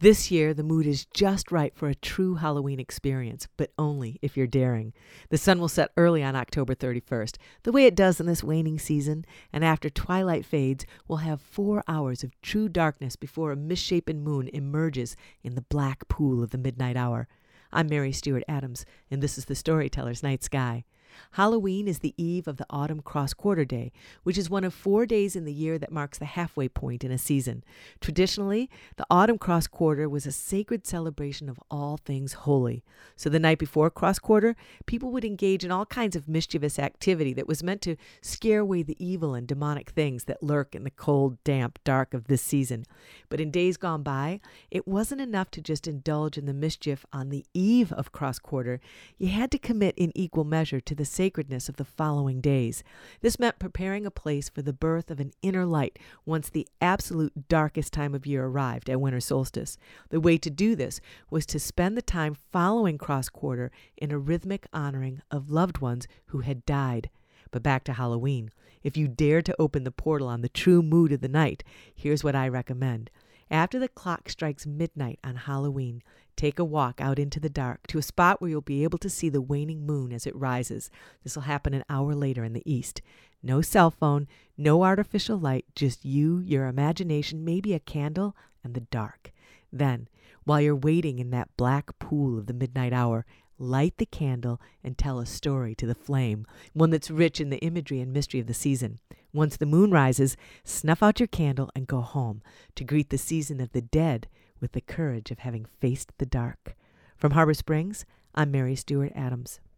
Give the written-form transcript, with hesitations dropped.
This year, the mood is just right for a true Halloween experience, but only if you're daring. The sun will set early on October 31st, the way it does in this waning season, and after twilight fades, we'll have 4 hours of true darkness before a misshapen moon emerges in the black pool of the midnight hour. I'm Mary Stewart Adams, and this is the Storyteller's Night Sky. Halloween is the eve of the Autumn Cross-Quarter Day, which is one of 4 days in the year that marks the halfway point in a season. Traditionally, the Autumn Cross-Quarter was a sacred celebration of all things holy. So the night before Cross-Quarter, people would engage in all kinds of mischievous activity that was meant to scare away the evil and demonic things that lurk in the cold, damp dark of this season. But in days gone by, it wasn't enough to just indulge in the mischief on the eve of Cross-Quarter. You had to commit in equal measure to the sacredness of the following days. This meant preparing a place for the birth of an inner light once the absolute darkest time of year arrived at winter solstice. The way to do this was to spend the time following Cross-Quarter in a rhythmic honoring of loved ones who had died. But back to Halloween. If you dare to open the portal on the true mood of the night, here's what I recommend. After the clock strikes midnight on Halloween, take a walk out into the dark to a spot where you'll be able to see the waning moon as it rises. This will happen an hour later in the east. No cell phone, no artificial light, just you, your imagination, maybe a candle, and the dark. Then, while you're waiting in that black pool of the midnight hour, light the candle and tell a story to the flame, one that's rich in the imagery and mystery of the season. Once the moon rises, snuff out your candle and go home to greet the season of the dead with the courage of having faced the dark. From Harbor Springs, I'm Mary Stewart Adams.